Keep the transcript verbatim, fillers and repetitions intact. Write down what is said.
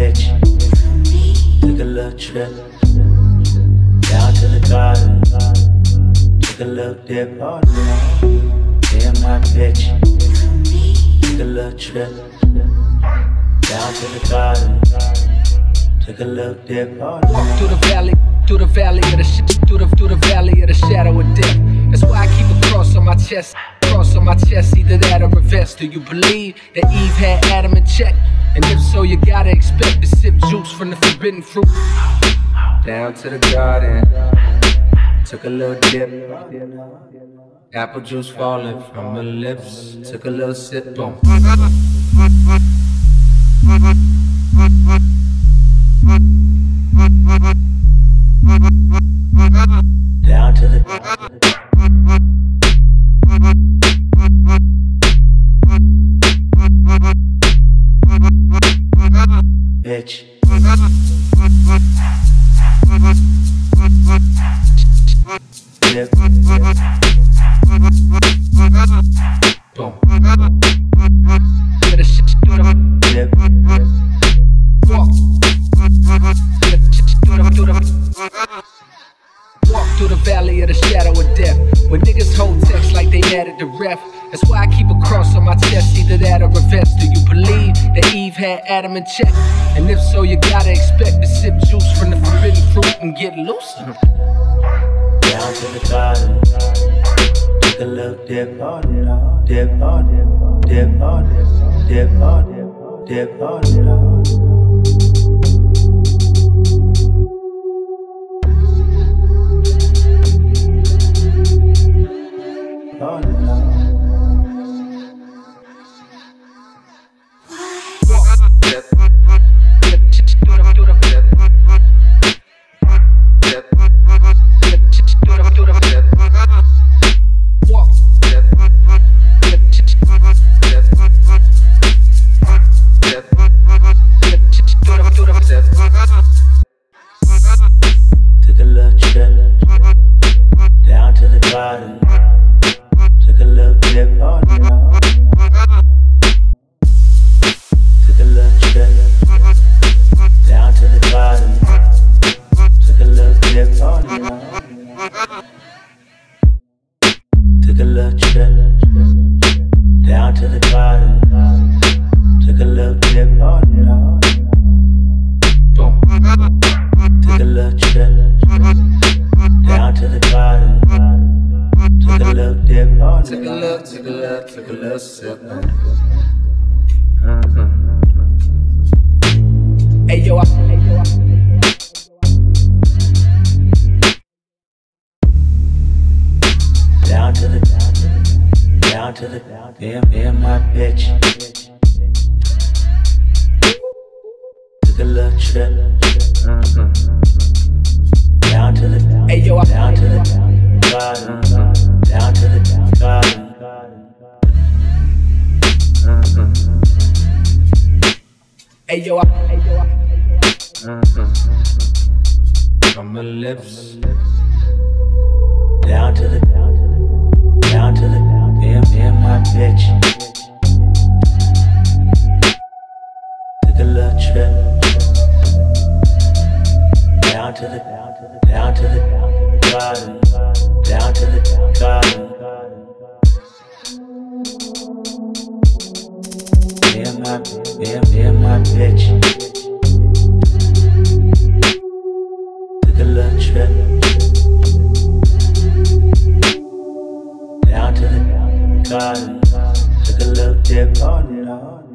bitch. Took a little trip down to the garden. Took a little dip on me and my bitch. Took a little trip down to the garden. Took a little dip on me. Walk through the valley, through the valley of the sh through the through the valley of the shadow of death. That's why I keep a cross on my chest. Cross on my chest, either that or a vest. Do you believe that Eve had Adam in check? And if so, you gotta expect to sip juice from the forbidden fruit. Down to the garden, took a little dip. Apple juice falling from her lips. Took a little sip, boom. Down to the bitch. Dip. Boom. Get a shit through the Dip. walk. Get a shit through the through the walk through the valley of the shadow of death. When niggas hold text like they added the ref. That's why I keep a cross on my chest, either that or a vest. Do you believe that Eve had Adam in check? And if so, you gotta expect to sip juice from the forbidden fruit and get loose. Down to the garden. Took a little dip on it. Dip on it. Dip on it. Dip on it. Dip on it. On it. Took a little trip down to the garden. Took a little dip on it. Took a little trip down to the garden. Took a little dip on it. Took a little trip down to the garden. Took a little dip on it. Boom. Took a little trip down to the garden. Took a little dip on Took a it. little, took a little, took a little sip. Hey yo, I, hey yo, I. Down to the, down to the, yeah, yeah, my bitch. Took a little trip down to the, Hey yo, I, down to the garden, down to the garden. Hey yo, I, hey yo, I. From her lips. Down to the, down to the, yeah, yeah, my bitch. Took a little trip down to the, down to the garden, down to the garden. Yeah, my, yeah, yeah, my bitch. Took a little trip down to the garden. Took a little dip on it.